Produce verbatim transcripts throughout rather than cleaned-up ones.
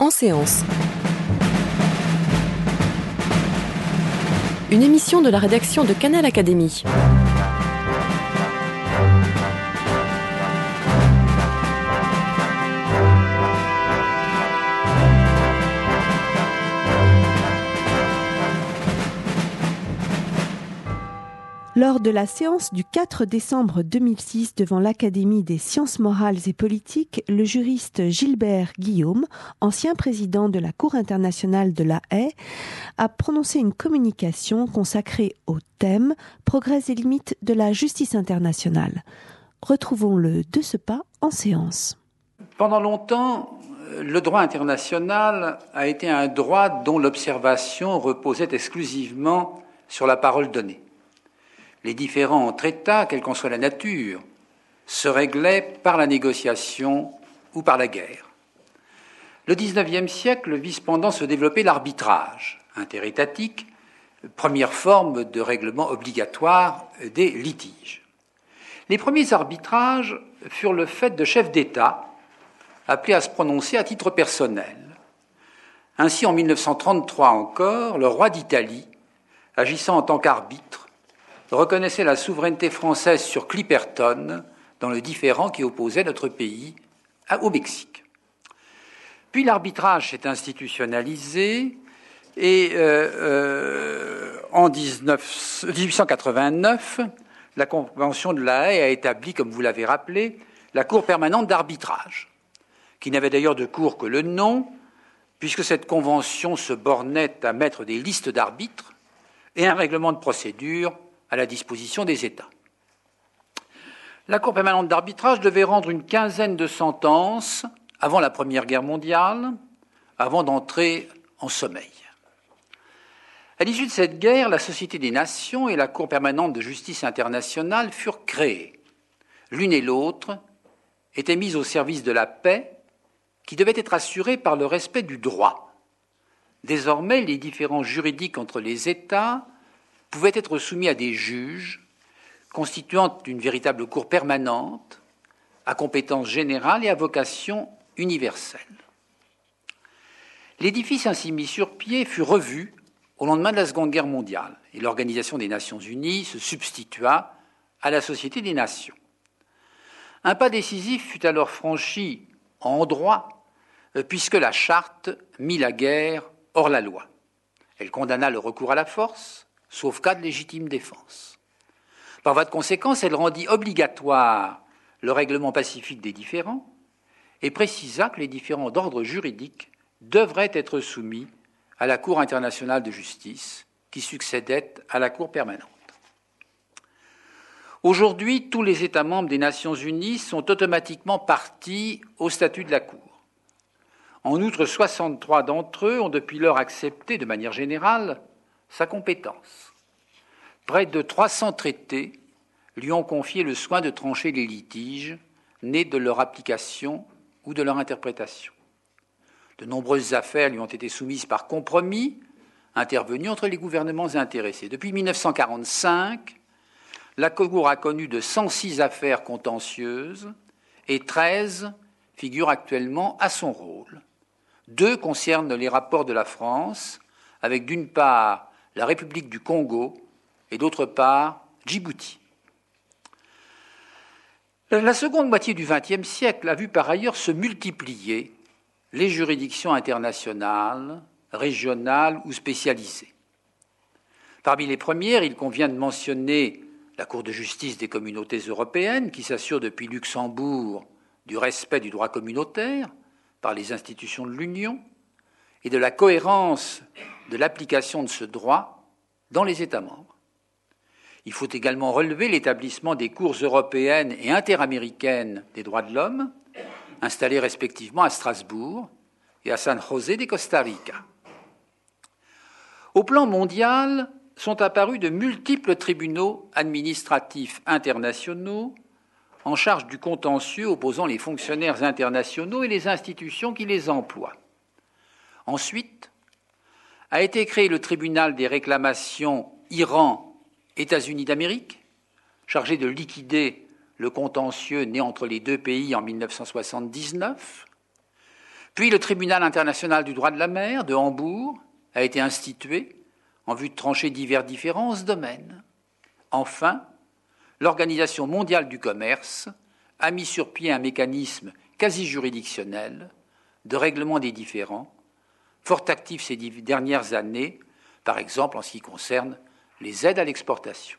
En séance. Une émission de la rédaction de Canal Académie. Lors de la séance du quatre décembre deux mille six devant l'Académie des sciences morales et politiques, le juriste Gilbert Guillaume, ancien président de la Cour internationale de La Haye, a prononcé une communication consacrée au thème « Progrès et limites de la justice internationale ». Retrouvons-le de ce pas en séance. Pendant longtemps, le droit international a été un droit dont l'observation reposait exclusivement sur la parole donnée. Les différends entre États, quelle qu'en soit la nature, se réglaient par la négociation ou par la guerre. Le dix-neuvième siècle vit cependant se développer l'arbitrage interétatique, première forme de règlement obligatoire des litiges. Les premiers arbitrages furent le fait de chefs d'État appelés à se prononcer à titre personnel. Ainsi, en mille neuf cent trente-trois encore, le roi d'Italie, agissant en tant qu'arbitre, reconnaissait la souveraineté française sur Clipperton dans le différend qui opposait notre pays au Mexique. Puis l'arbitrage s'est institutionnalisé et euh, euh, en dix-huit cent quatre-vingt-neuf, la Convention de La Haye a établi, comme vous l'avez rappelé, la Cour permanente d'arbitrage, qui n'avait d'ailleurs de cour que le nom, puisque cette convention se bornait à mettre des listes d'arbitres et un règlement de procédure à la disposition des États. La Cour permanente d'arbitrage devait rendre une quinzaine de sentences avant la Première Guerre mondiale, avant d'entrer en sommeil. À l'issue de cette guerre, la Société des Nations et la Cour permanente de justice internationale furent créées. L'une et l'autre étaient mises au service de la paix, qui devait être assurée par le respect du droit. Désormais, les différends juridiques entre les États pouvaient être soumis à des juges constituant une véritable cour permanente, à compétence générale et à vocation universelle. L'édifice ainsi mis sur pied fut revu au lendemain de la Seconde Guerre mondiale et l'Organisation des Nations Unies se substitua à la Société des Nations. Un pas décisif fut alors franchi en droit puisque la Charte mit la guerre hors la loi. Elle condamna le recours à la force, sauf cas de légitime défense. Par voie de conséquence, elle rendit obligatoire le règlement pacifique des différends et précisa que les différends d'ordre juridique devraient être soumis à la Cour internationale de justice qui succédait à la Cour permanente. Aujourd'hui, tous les États membres des Nations Unies sont automatiquement partis au statut de la Cour. En outre, soixante-trois d'entre eux ont depuis lors accepté, de manière générale, sa compétence. Près de trois cents traités lui ont confié le soin de trancher les litiges nés de leur application ou de leur interprétation. De nombreuses affaires lui ont été soumises par compromis, intervenus entre les gouvernements intéressés. Depuis mille neuf cent quarante-cinq, la Cour a connu de cent six affaires contentieuses et treize figurent actuellement à son rôle. Deux concernent les rapports de la France, avec d'une part la République du Congo et d'autre part Djibouti. La seconde moitié du vingtième siècle a vu par ailleurs se multiplier les juridictions internationales, régionales ou spécialisées. Parmi les premières, il convient de mentionner la Cour de justice des communautés européennes, qui s'assure depuis Luxembourg du respect du droit communautaire par les institutions de l'Union et de la cohérence de l'application de ce droit dans les États membres. Il faut également relever l'établissement des cours européennes et interaméricaines des droits de l'homme, installées respectivement à Strasbourg et à San José de Costa Rica. Au plan mondial, sont apparus de multiples tribunaux administratifs internationaux en charge du contentieux opposant les fonctionnaires internationaux et les institutions qui les emploient. Ensuite, a été créé le tribunal des réclamations Iran-États-Unis d'Amérique, chargé de liquider le contentieux né entre les deux pays en mille neuf cent soixante-dix-neuf. Puis le tribunal international du droit de la mer de Hambourg a été institué en vue de trancher divers différends en ce domaine. Enfin, l'Organisation mondiale du commerce a mis sur pied un mécanisme quasi juridictionnel de règlement des différends, fort actif ces dernières années, par exemple en ce qui concerne les aides à l'exportation.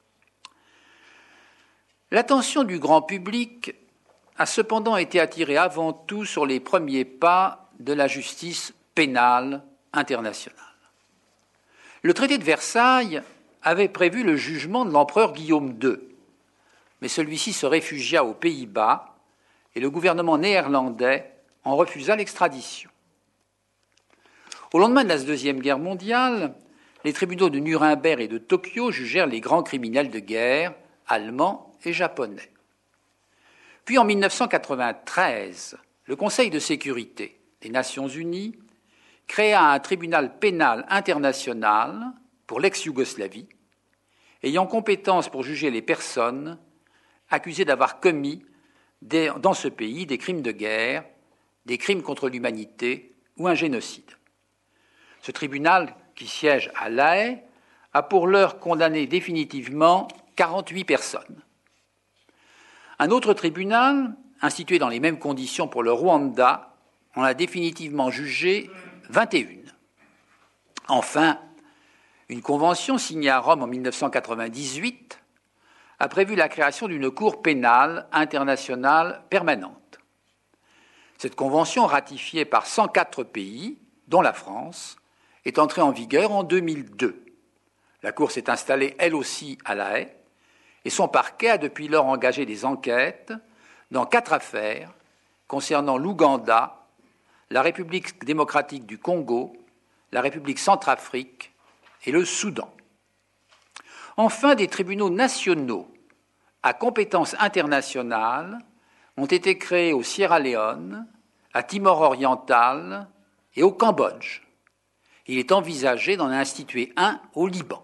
L'attention du grand public a cependant été attirée avant tout sur les premiers pas de la justice pénale internationale. Le traité de Versailles avait prévu le jugement de l'empereur Guillaume deux, mais celui-ci se réfugia aux Pays-Bas et le gouvernement néerlandais en refusa l'extradition. Au lendemain de la Deuxième Guerre mondiale, les tribunaux de Nuremberg et de Tokyo jugèrent les grands criminels de guerre allemands et japonais. Puis en mille neuf cent quatre-vingt-treize, le Conseil de sécurité des Nations unies créa un tribunal pénal international pour l'ex-Yougoslavie, ayant compétence pour juger les personnes accusées d'avoir commis des, dans ce pays des crimes de guerre, des crimes contre l'humanité ou un génocide. Ce tribunal, qui siège à La Haye, a pour l'heure condamné définitivement quarante-huit personnes. Un autre tribunal, institué dans les mêmes conditions pour le Rwanda, en a définitivement jugé vingt et un. Enfin, une convention signée à Rome en mille neuf cent quatre-vingt-dix-huit a prévu la création d'une cour pénale internationale permanente. Cette convention, ratifiée par cent quatre pays, dont la France, est entrée en vigueur en deux mille deux. La Cour s'est installée, elle aussi, à La Haye, et son parquet a depuis lors engagé des enquêtes dans quatre affaires concernant l'Ouganda, la République démocratique du Congo, la République centrafrique et le Soudan. Enfin, des tribunaux nationaux à compétence internationale ont été créés au Sierra Leone, à Timor oriental et au Cambodge. Il est envisagé d'en instituer un au Liban.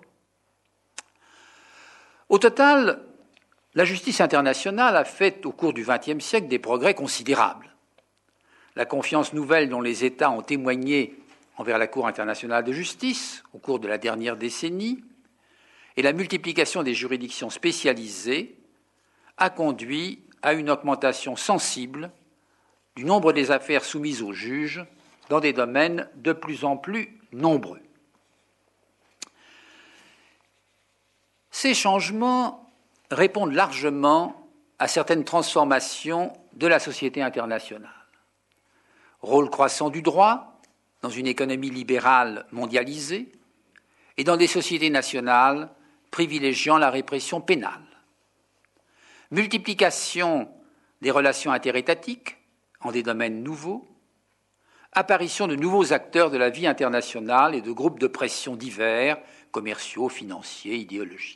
Au total, la justice internationale a fait au cours du vingtième siècle des progrès considérables. La confiance nouvelle dont les États ont témoigné envers la Cour internationale de justice au cours de la dernière décennie et la multiplication des juridictions spécialisées a conduit à une augmentation sensible du nombre des affaires soumises aux juges dans des domaines de plus en plus nombreux. Ces changements répondent largement à certaines transformations de la société internationale. Rôle croissant du droit dans une économie libérale mondialisée et dans des sociétés nationales privilégiant la répression pénale. Multiplication des relations interétatiques en des domaines nouveaux, apparition de nouveaux acteurs de la vie internationale et de groupes de pression divers, commerciaux, financiers, idéologiques.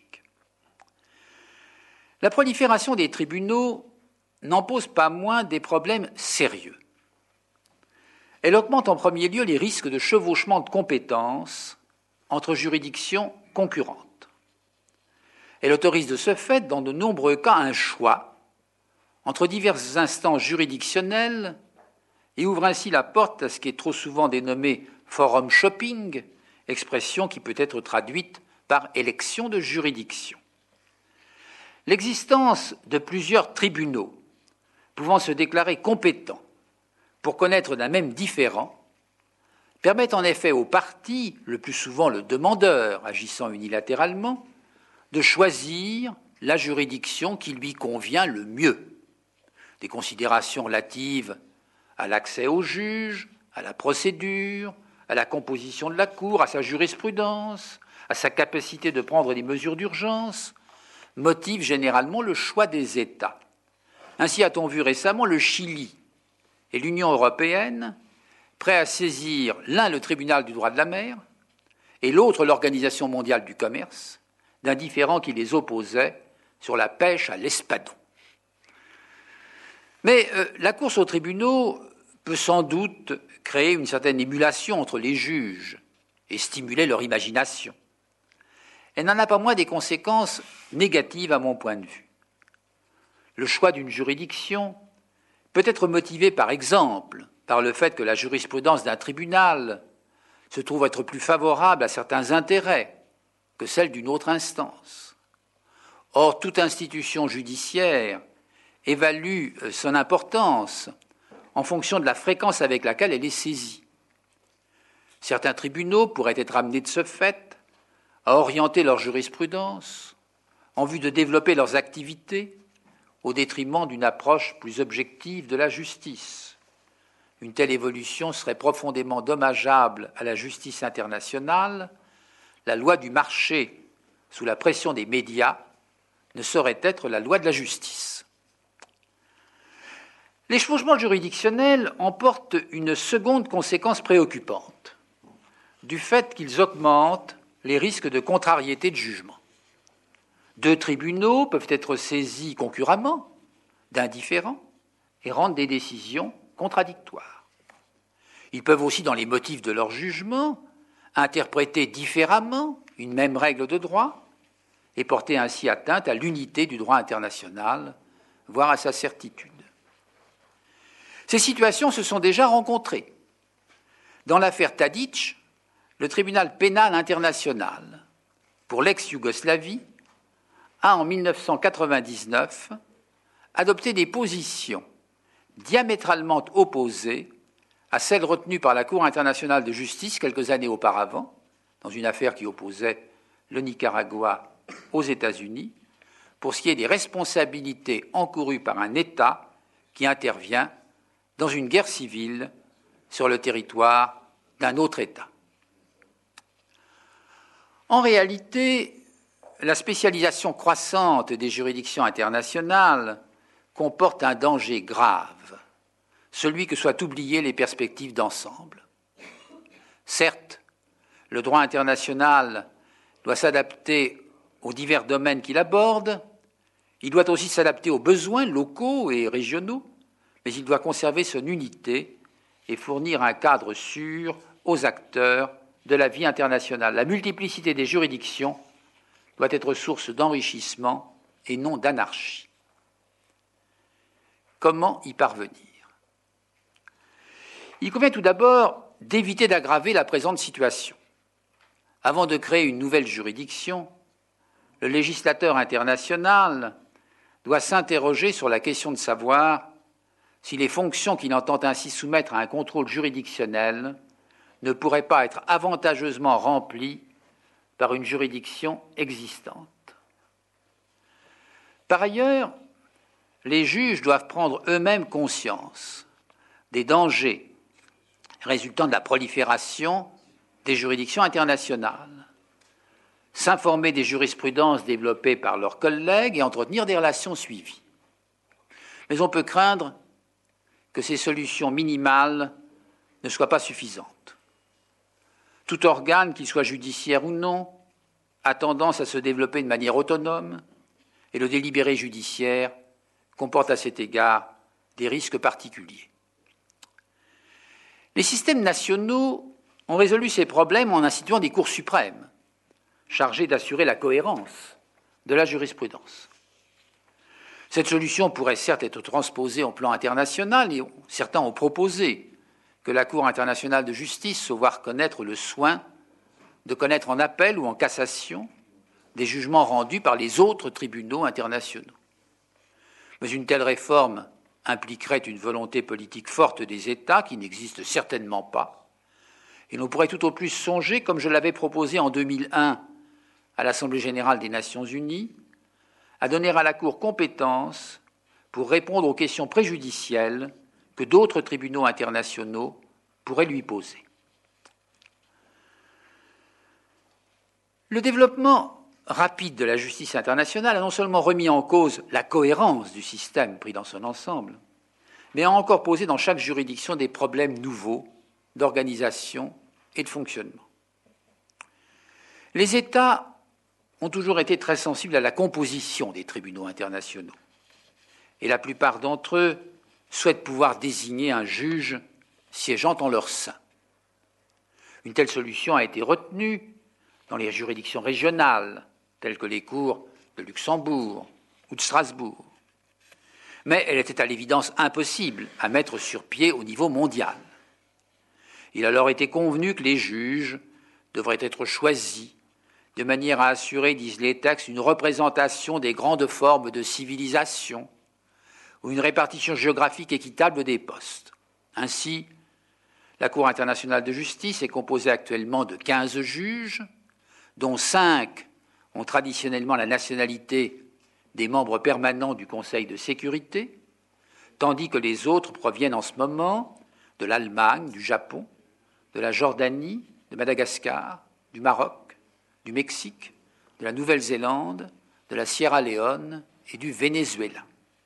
La prolifération des tribunaux n'en pose pas moins des problèmes sérieux. Elle augmente en premier lieu les risques de chevauchement de compétences entre juridictions concurrentes. Elle autorise de ce fait, dans de nombreux cas, un choix entre diverses instances juridictionnelles et ouvre ainsi la porte à ce qui est trop souvent dénommé forum shopping, expression qui peut être traduite par élection de juridiction. L'existence de plusieurs tribunaux pouvant se déclarer compétents pour connaître d'un même différend permet en effet aux parties, le plus souvent le demandeur agissant unilatéralement, de choisir la juridiction qui lui convient le mieux. Des considérations relatives à l'accès au juge, à la procédure, à la composition de la Cour, à sa jurisprudence, à sa capacité de prendre des mesures d'urgence, motivent généralement le choix des États. Ainsi a-t-on vu récemment le Chili et l'Union européenne prêts à saisir l'un le tribunal du droit de la mer et l'autre l'Organisation mondiale du commerce d'un différend qui les opposait sur la pêche à l'espadon. Mais euh, la course aux tribunaux peut sans doute créer une certaine émulation entre les juges et stimuler leur imagination. Elle n'en a pas moins des conséquences négatives à mon point de vue. Le choix d'une juridiction peut être motivé, par exemple, par le fait que la jurisprudence d'un tribunal se trouve être plus favorable à certains intérêts que celle d'une autre instance. Or, toute institution judiciaire évalue son importance en fonction de la fréquence avec laquelle elle est saisie. Certains tribunaux pourraient être amenés de ce fait à orienter leur jurisprudence en vue de développer leurs activités au détriment d'une approche plus objective de la justice. Une telle évolution serait profondément dommageable à la justice internationale. La loi du marché, sous la pression des médias, ne saurait être la loi de la justice. Les changements juridictionnels emportent une seconde conséquence préoccupante, du fait qu'ils augmentent les risques de contrariété de jugement. Deux tribunaux peuvent être saisis concurremment d'un différend et rendre des décisions contradictoires. Ils peuvent aussi, dans les motifs de leur jugement, interpréter différemment une même règle de droit et porter ainsi atteinte à l'unité du droit international, voire à sa certitude. Ces situations se sont déjà rencontrées. Dans l'affaire Tadić, le tribunal pénal international pour l'ex-Yougoslavie a, en mille neuf cent quatre-vingt-dix-neuf, adopté des positions diamétralement opposées à celles retenues par la Cour internationale de justice quelques années auparavant, dans une affaire qui opposait le Nicaragua aux États-Unis, pour ce qui est des responsabilités encourues par un État qui intervient dans une guerre civile sur le territoire d'un autre État. En réalité, la spécialisation croissante des juridictions internationales comporte un danger grave, celui que soient oubliées les perspectives d'ensemble. Certes, le droit international doit s'adapter aux divers domaines qu'il aborde, il doit aussi s'adapter aux besoins locaux et régionaux, mais il doit conserver son unité et fournir un cadre sûr aux acteurs de la vie internationale. La multiplicité des juridictions doit être source d'enrichissement et non d'anarchie. Comment y parvenir ? Il convient tout d'abord d'éviter d'aggraver la présente situation. Avant de créer une nouvelle juridiction, le législateur international doit s'interroger sur la question de savoir si les fonctions qu'il entend ainsi soumettre à un contrôle juridictionnel ne pourraient pas être avantageusement remplies par une juridiction existante. Par ailleurs, les juges doivent prendre eux-mêmes conscience des dangers résultant de la prolifération des juridictions internationales, s'informer des jurisprudences développées par leurs collègues et entretenir des relations suivies. Mais on peut craindre que ces solutions minimales ne soient pas suffisantes. Tout organe, qu'il soit judiciaire ou non, a tendance à se développer de manière autonome, et le délibéré judiciaire comporte à cet égard des risques particuliers. Les systèmes nationaux ont résolu ces problèmes en instituant des cours suprêmes, chargées d'assurer la cohérence de la jurisprudence. Cette solution pourrait certes être transposée au plan international, et certains ont proposé que la Cour internationale de justice se voie reconnaître le soin de connaître en appel ou en cassation des jugements rendus par les autres tribunaux internationaux. Mais une telle réforme impliquerait une volonté politique forte des États qui n'existe certainement pas, et l'on pourrait tout au plus songer, comme je l'avais proposé en deux mille un à l'Assemblée générale des Nations unies, à donner à la Cour compétence pour répondre aux questions préjudicielles que d'autres tribunaux internationaux pourraient lui poser. Le développement rapide de la justice internationale a non seulement remis en cause la cohérence du système pris dans son ensemble, mais a encore posé dans chaque juridiction des problèmes nouveaux d'organisation et de fonctionnement. Les États ont toujours été très sensibles à la composition des tribunaux internationaux, et la plupart d'entre eux souhaitent pouvoir désigner un juge siégeant en leur sein. Une telle solution a été retenue dans les juridictions régionales, telles que les cours de Luxembourg ou de Strasbourg. Mais elle était à l'évidence impossible à mettre sur pied au niveau mondial. Il a alors été convenu que les juges devraient être choisis de manière à assurer, disent les textes, une représentation des grandes formes de civilisation ou une répartition géographique équitable des postes. Ainsi, la Cour internationale de justice est composée actuellement de quinze juges, dont cinq ont traditionnellement la nationalité des membres permanents du Conseil de sécurité, tandis que les autres proviennent en ce moment de l'Allemagne, du Japon, de la Jordanie, de Madagascar, du Maroc, du Mexique, de la Nouvelle-Zélande, de la Sierra Leone et du Venezuela.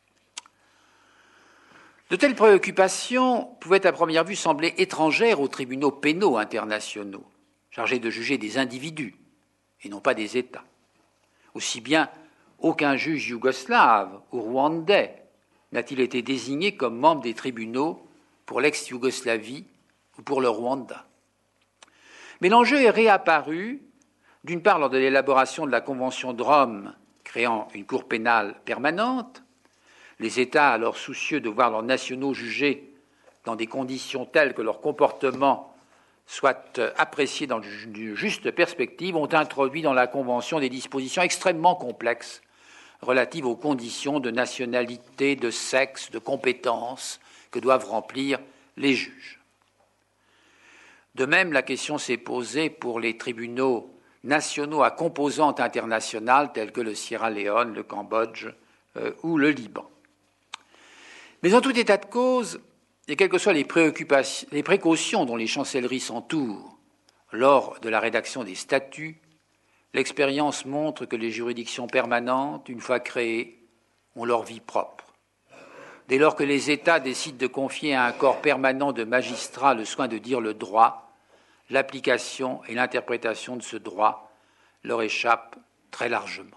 De telles préoccupations pouvaient à première vue sembler étrangères aux tribunaux pénaux internationaux, chargés de juger des individus et non pas des États. Aussi bien, aucun juge yougoslave ou rwandais n'a-t-il été désigné comme membre des tribunaux pour l'ex-Yougoslavie ou pour le Rwanda. Mais l'enjeu est réapparu, d'une part lors de l'élaboration de la Convention de Rome créant une cour pénale permanente. Les États, alors soucieux de voir leurs nationaux jugés dans des conditions telles que leur comportement soit apprécié dans une juste perspective, ont introduit dans la Convention des dispositions extrêmement complexes relatives aux conditions de nationalité, de sexe, de compétences que doivent remplir les juges. De même, la question s'est posée pour les tribunaux nationaux à composante internationale tels que le Sierra Leone, le Cambodge euh, ou le Liban. Mais en tout état de cause, et quelles que soient les, préoccupations, les précautions dont les chancelleries s'entourent lors de la rédaction des statuts, l'expérience montre que les juridictions permanentes, une fois créées, ont leur vie propre. Dès lors que les États décident de confier à un corps permanent de magistrats le soin de dire le droit, l'application et l'interprétation de ce droit leur échappent très largement.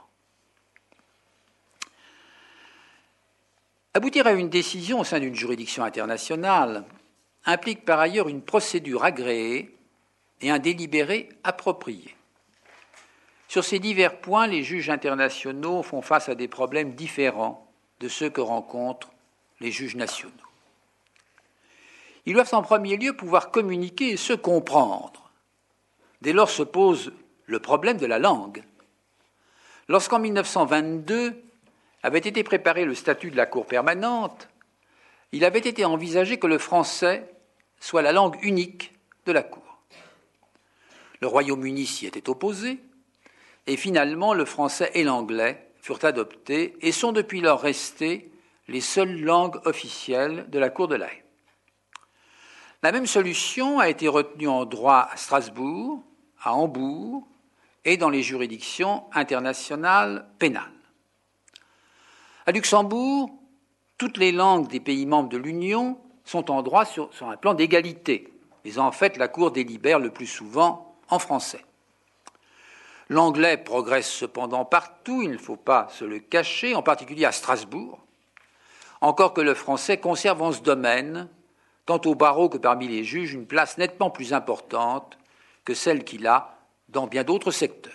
Aboutir à une décision au sein d'une juridiction internationale implique par ailleurs une procédure agréée et un délibéré approprié. Sur ces divers points, les juges internationaux font face à des problèmes différents de ceux que rencontrent les juges nationaux. Ils doivent en premier lieu pouvoir communiquer et se comprendre. Dès lors se pose le problème de la langue. Lorsqu'en mille neuf cent vingt-deux avait été préparé le statut de la Cour permanente, il avait été envisagé que le français soit la langue unique de la Cour. Le Royaume-Uni s'y était opposé, et finalement le français et l'anglais furent adoptés et sont depuis lors restés les seules langues officielles de la Cour de La Haye. La même solution a été retenue en droit à Strasbourg, à Hambourg et dans les juridictions internationales pénales. À Luxembourg, toutes les langues des pays membres de l'Union sont en droit sur, sur un plan d'égalité, mais en fait la Cour délibère le plus souvent en français. L'anglais progresse cependant partout, il ne faut pas se le cacher, en particulier à Strasbourg, encore que le français conserve en ce domaine, tant au barreau que parmi les juges, une place nettement plus importante que celle qu'il a dans bien d'autres secteurs.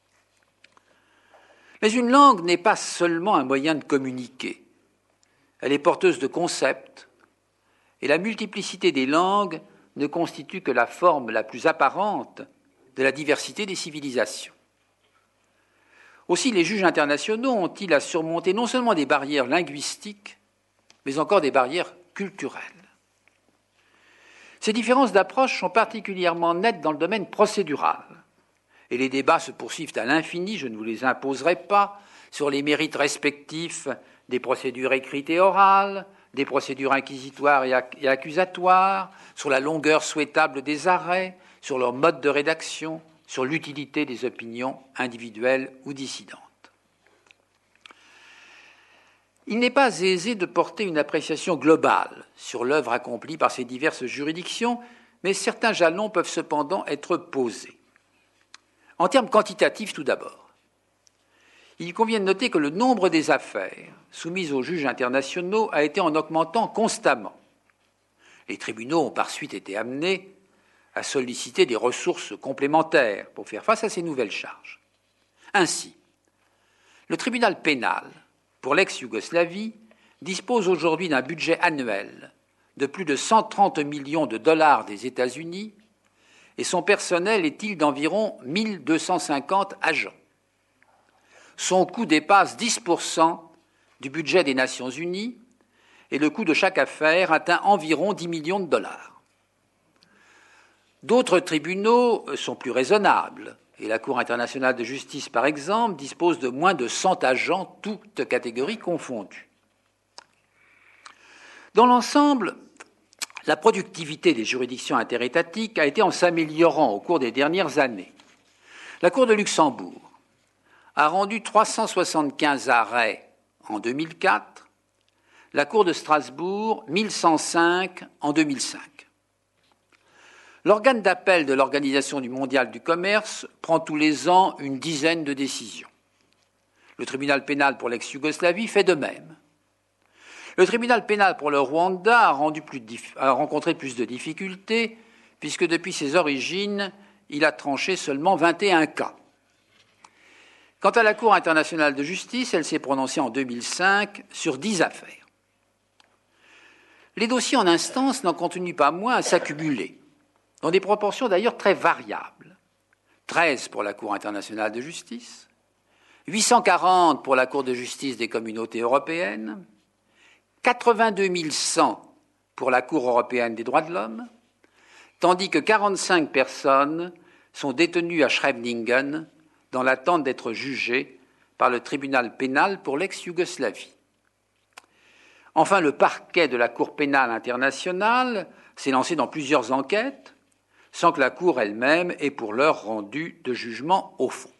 Mais une langue n'est pas seulement un moyen de communiquer. Elle est porteuse de concepts, et la multiplicité des langues ne constitue que la forme la plus apparente de la diversité des civilisations. Aussi, les juges internationaux ont-ils à surmonter non seulement des barrières linguistiques, mais encore des barrières culturelles. Ces différences d'approche sont particulièrement nettes dans le domaine procédural. Et les débats se poursuivent à l'infini, je ne vous les imposerai pas, sur les mérites respectifs des procédures écrites et orales, des procédures inquisitoires et accusatoires, sur la longueur souhaitable des arrêts, sur leur mode de rédaction, sur l'utilité des opinions individuelles ou dissidentes. Il n'est pas aisé de porter une appréciation globale sur l'œuvre accomplie par ces diverses juridictions, mais certains jalons peuvent cependant être posés. En termes quantitatifs, tout d'abord, il convient de noter que le nombre des affaires soumises aux juges internationaux a été en augmentant constamment. Les tribunaux ont par suite été amenés à solliciter des ressources complémentaires pour faire face à ces nouvelles charges. Ainsi, le tribunal pénal pour l'ex-Yougoslavie dispose aujourd'hui d'un budget annuel de plus de cent trente millions de dollars des États-Unis et son personnel est-il d'environ mille deux cent cinquante agents. Son coût dépasse dix pour cent du budget des Nations Unies et le coût de chaque affaire atteint environ dix millions de dollars. D'autres tribunaux sont plus raisonnables et la Cour internationale de justice, par exemple, dispose de moins de cent agents, toutes catégories confondues. Dans l'ensemble, la productivité des juridictions interétatiques a été en s'améliorant au cours des dernières années. La Cour de Luxembourg a rendu trois cent soixante-quinze arrêts en deux mille quatre, la Cour de Strasbourg mille cent cinq en deux mille cinq. L'organe d'appel de l'Organisation mondiale du commerce prend tous les ans une dizaine de décisions. Le tribunal pénal pour l'ex-Yougoslavie fait de même. Le tribunal pénal pour le Rwanda a, rendu plus de dif- a rencontré plus de difficultés puisque depuis ses origines, il a tranché seulement vingt et un cas. Quant à la Cour internationale de justice, elle s'est prononcée en deux mille cinq sur dix affaires. Les dossiers en instance n'en continuent pas moins à s'accumuler, dans des proportions d'ailleurs très variables. treize pour la Cour internationale de justice, huit cent quarante pour la Cour de justice des communautés européennes, quatre-vingt-deux mille cent pour la Cour européenne des droits de l'homme, tandis que quarante-cinq personnes sont détenues à Scheveningen dans l'attente d'être jugées par le tribunal pénal pour l'ex-Yougoslavie. Enfin, le parquet de la Cour pénale internationale s'est lancé dans plusieurs enquêtes, sans que la Cour elle-même ait pour l'heure rendu de jugement au fond.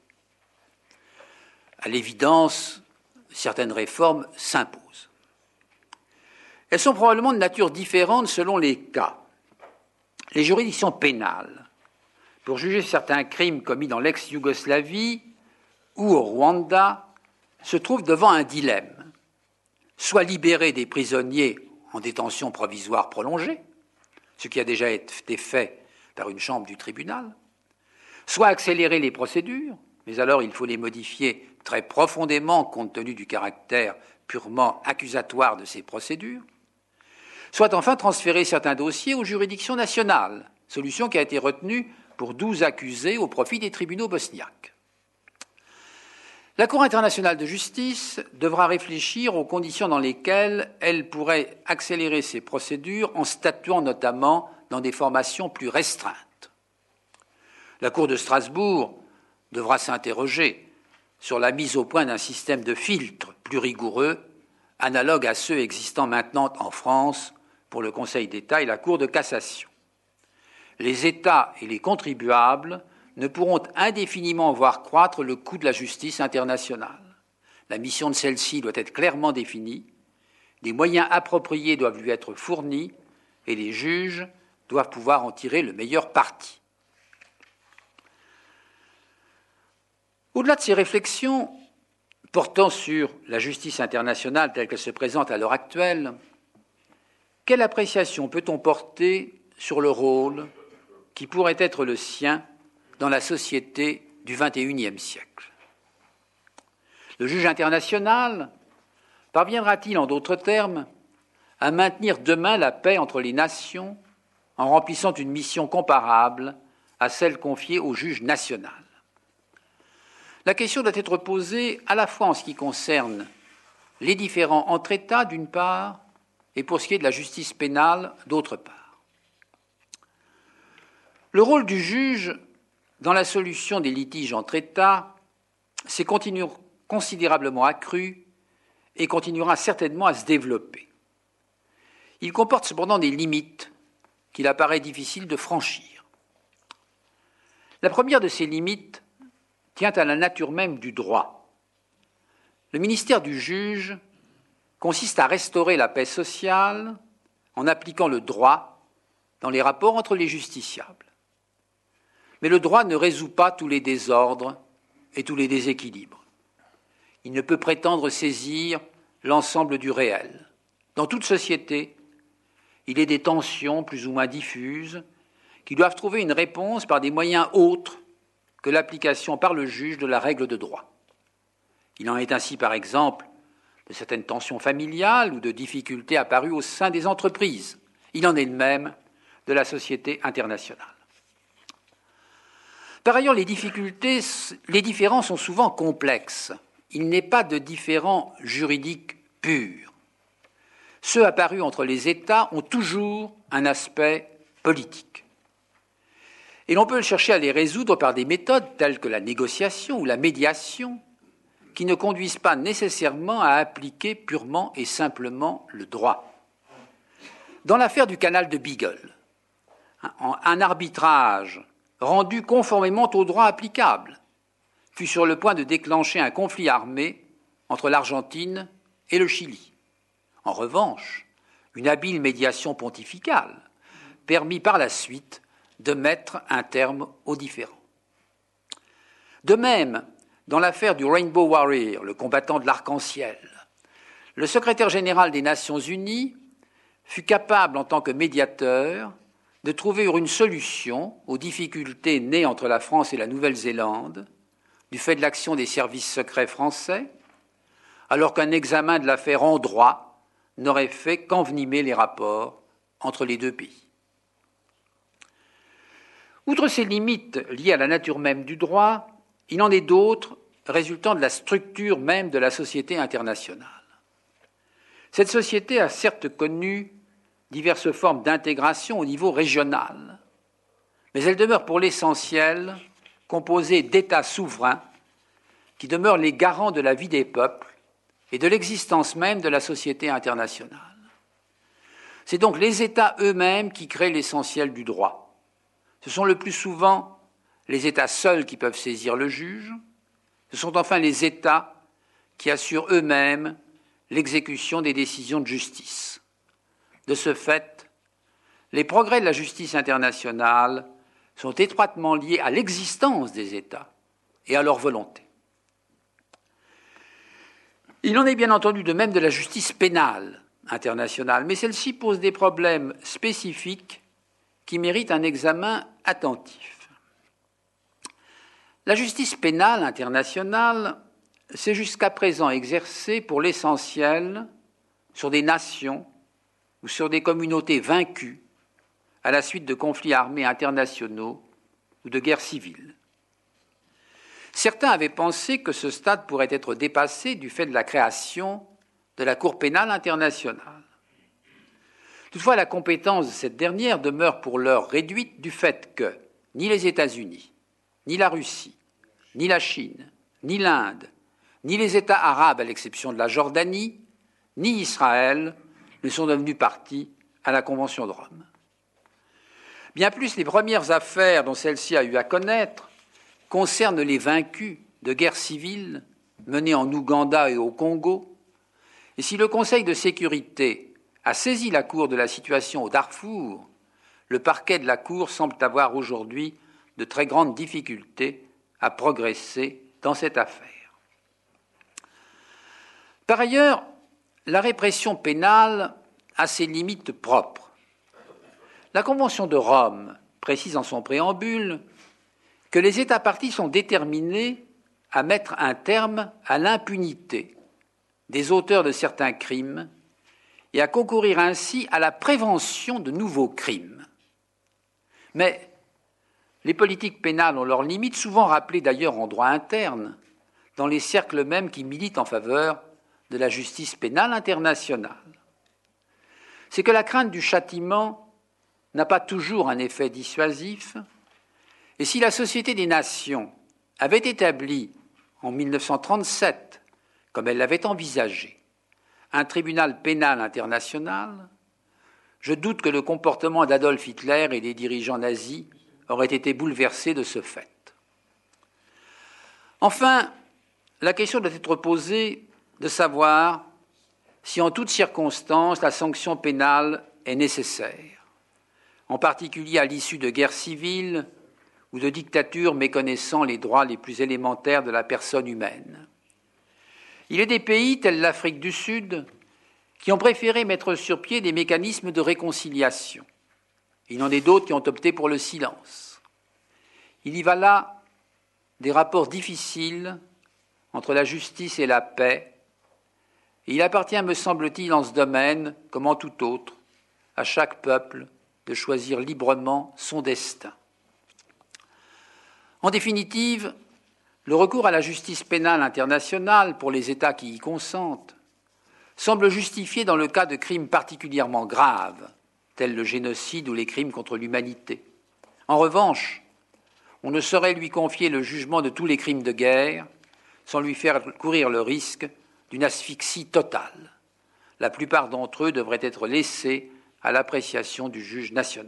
À l'évidence, certaines réformes s'imposent. Elles sont probablement de nature différente selon les cas. Les juridictions pénales, pour juger certains crimes commis dans l'ex-Yougoslavie ou au Rwanda, se trouvent devant un dilemme. Soit libérer des prisonniers en détention provisoire prolongée, ce qui a déjà été fait par une chambre du tribunal, soit accélérer les procédures, mais alors il faut les modifier très profondément compte tenu du caractère purement accusatoire de ces procédures, soit enfin transférer certains dossiers aux juridictions nationales, solution qui a été retenue pour douze accusés au profit des tribunaux bosniaques. La Cour internationale de justice devra réfléchir aux conditions dans lesquelles elle pourrait accélérer ces procédures en statuant notamment dans des formations plus restreintes. La Cour de Strasbourg devra s'interroger sur la mise au point d'un système de filtre plus rigoureux, analogue à ceux existant maintenant en France pour le Conseil d'État et la Cour de cassation. Les États et les contribuables ne pourront indéfiniment voir croître le coût de la justice internationale. La mission de celle-ci doit être clairement définie, des moyens appropriés doivent lui être fournis et les juges doivent pouvoir en tirer le meilleur parti. Au-delà de ces réflexions portant sur la justice internationale telle qu'elle se présente à l'heure actuelle, quelle appréciation peut-on porter sur le rôle qui pourrait être le sien dans la société du vingt et unième siècle? Le juge international parviendra-t-il, en d'autres termes, à maintenir demain la paix entre les nations en remplissant une mission comparable à celle confiée au juge national? La question doit être posée à la fois en ce qui concerne les différends entre États, d'une part, et pour ce qui est de la justice pénale, d'autre part. Le rôle du juge dans la solution des litiges entre États s'est considérablement accru et continuera certainement à se développer. Il comporte cependant des limites qu'il apparaît difficile de franchir. La première de ces limites tient à la nature même du droit. Le ministère du juge consiste à restaurer la paix sociale en appliquant le droit dans les rapports entre les justiciables. Mais le droit ne résout pas tous les désordres et tous les déséquilibres. Il ne peut prétendre saisir l'ensemble du réel. Dans toute société, il est des tensions plus ou moins diffuses qui doivent trouver une réponse par des moyens autres que l'application par le juge de la règle de droit. Il en est ainsi, par exemple, de certaines tensions familiales ou de difficultés apparues au sein des entreprises. Il en est de même de la société internationale. Par ailleurs, les difficultés, les différends sont souvent complexes. Il n'est pas de différends juridiques purs. Ceux apparus entre les États ont toujours un aspect politique. Et l'on peut chercher à les résoudre par des méthodes telles que la négociation ou la médiation, qui ne conduisent pas nécessairement à appliquer purement et simplement le droit. Dans l'affaire du canal de Beagle, un arbitrage rendu conformément au droit applicable fut sur le point de déclencher un conflit armé entre l'Argentine et le Chili. En revanche, une habile médiation pontificale permit par la suite de mettre un terme aux différends. De même, dans l'affaire du Rainbow Warrior, le combattant de l'arc-en-ciel, le secrétaire général des Nations Unies fut capable, en tant que médiateur, de trouver une solution aux difficultés nées entre la France et la Nouvelle-Zélande, du fait de l'action des services secrets français, alors qu'un examen de l'affaire en droit n'aurait fait qu'envenimer les rapports entre les deux pays. Outre ces limites liées à la nature même du droit, il en est d'autres résultant de la structure même de la société internationale. Cette société a certes connu diverses formes d'intégration au niveau régional, mais elle demeure pour l'essentiel composée d'États souverains qui demeurent les garants de la vie des peuples et de l'existence même de la société internationale. C'est donc les États eux-mêmes qui créent l'essentiel du droit. Ce sont le plus souvent les États seuls qui peuvent saisir le juge. Ce sont enfin les États qui assurent eux-mêmes l'exécution des décisions de justice. De ce fait, les progrès de la justice internationale sont étroitement liés à l'existence des États et à leur volonté. Il en est bien entendu de même de la justice pénale internationale, mais celle-ci pose des problèmes spécifiques qui méritent un examen attentif. La justice pénale internationale s'est jusqu'à présent exercée pour l'essentiel sur des nations ou sur des communautés vaincues à la suite de conflits armés internationaux ou de guerres civiles. Certains avaient pensé que ce stade pourrait être dépassé du fait de la création de la Cour pénale internationale. Toutefois, la compétence de cette dernière demeure pour l'heure réduite du fait que ni les États-Unis, ni la Russie, ni la Chine, ni l'Inde, ni les États arabes, à l'exception de la Jordanie, ni Israël ne sont devenus parties à la Convention de Rome. Bien plus, les premières affaires dont celle-ci a eu à connaître concernent les vaincus de guerres civiles menées en Ouganda et au Congo. Et si le Conseil de sécurité a saisi la Cour de la situation au Darfour, le parquet de la Cour semble avoir aujourd'hui de très grandes difficultés à progresser dans cette affaire. Par ailleurs, la répression pénale a ses limites propres. La Convention de Rome précise en son préambule que les États parties sont déterminés à mettre un terme à l'impunité des auteurs de certains crimes et à concourir ainsi à la prévention de nouveaux crimes. Mais les politiques pénales ont leurs limites, souvent rappelées d'ailleurs en droit interne, dans les cercles mêmes qui militent en faveur de la justice pénale internationale. C'est que la crainte du châtiment n'a pas toujours un effet dissuasif, et si la Société des Nations avait établi en mille neuf cent trente-sept, comme elle l'avait envisagé, un tribunal pénal international, je doute que le comportement d'Adolf Hitler et des dirigeants nazis aurait été bouleversé de ce fait. Enfin, la question doit être posée de savoir si en toutes circonstances la sanction pénale est nécessaire, en particulier à l'issue de guerres civiles ou de dictatures méconnaissant les droits les plus élémentaires de la personne humaine. Il est des pays tels l'Afrique du Sud qui ont préféré mettre sur pied des mécanismes de réconciliation. Il y en a d'autres qui ont opté pour le silence. Il y va là des rapports difficiles entre la justice et la paix, Et il appartient, me semble-t-il, en ce domaine, comme en tout autre, à chaque peuple de choisir librement son destin. En définitive, le recours à la justice pénale internationale pour les États qui y consentent semble justifié dans le cas de crimes particulièrement graves, tels le génocide ou les crimes contre l'humanité. En revanche, on ne saurait lui confier le jugement de tous les crimes de guerre sans lui faire courir le risque d'une asphyxie totale. La plupart d'entre eux devraient être laissés à l'appréciation du juge national.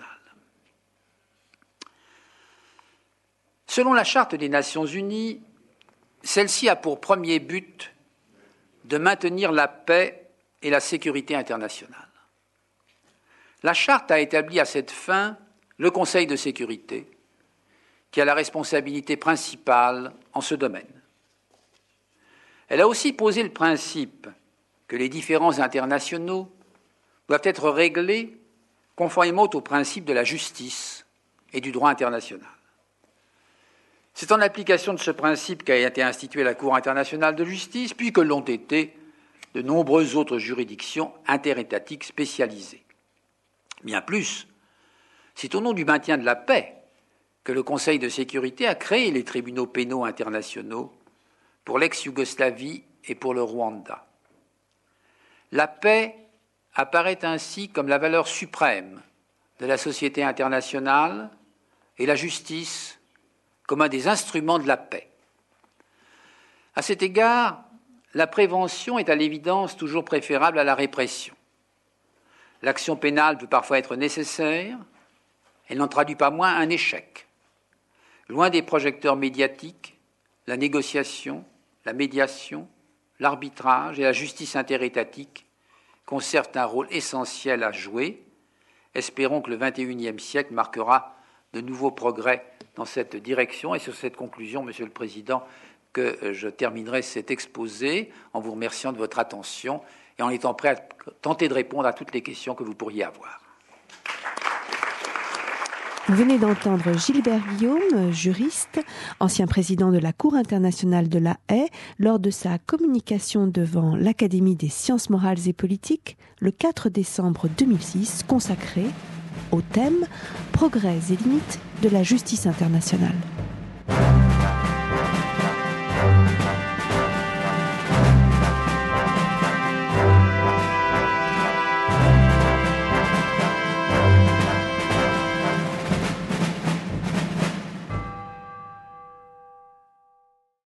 Selon la Charte des Nations Unies, celle-ci a pour premier but de maintenir la paix et la sécurité internationale. La Charte a établi à cette fin le Conseil de sécurité, qui a la responsabilité principale en ce domaine. Elle a aussi posé le principe que les différends internationaux doivent être réglés conformément aux principes de la justice et du droit international. C'est en application de ce principe qu'a été instituée la Cour internationale de justice, puis que l'ont été de nombreuses autres juridictions interétatiques spécialisées. Bien plus, c'est au nom du maintien de la paix que le Conseil de sécurité a créé les tribunaux pénaux internationaux pour l'ex-Yougoslavie et pour le Rwanda. La paix apparaît ainsi comme la valeur suprême de la société internationale et la justice comme un des instruments de la paix. À cet égard, la prévention est à l'évidence toujours préférable à la répression. L'action pénale peut parfois être nécessaire, elle n'en traduit pas moins un échec. Loin des projecteurs médiatiques, la négociation, la médiation, l'arbitrage et la justice interétatique conservent un rôle essentiel à jouer. Espérons que le vingt et unième siècle marquera de nouveaux progrès dans cette direction. Et sur cette conclusion, Monsieur le Président, que je terminerai cet exposé en vous remerciant de votre attention et en étant prêt à tenter de répondre à toutes les questions que vous pourriez avoir. Vous venez d'entendre Gilbert Guillaume, juriste, ancien président de la Cour internationale de la Haye, lors de sa communication devant l'Académie des sciences morales et politiques le quatre décembre deux mille six, consacrée au thème « Progrès et limites de la justice internationale ».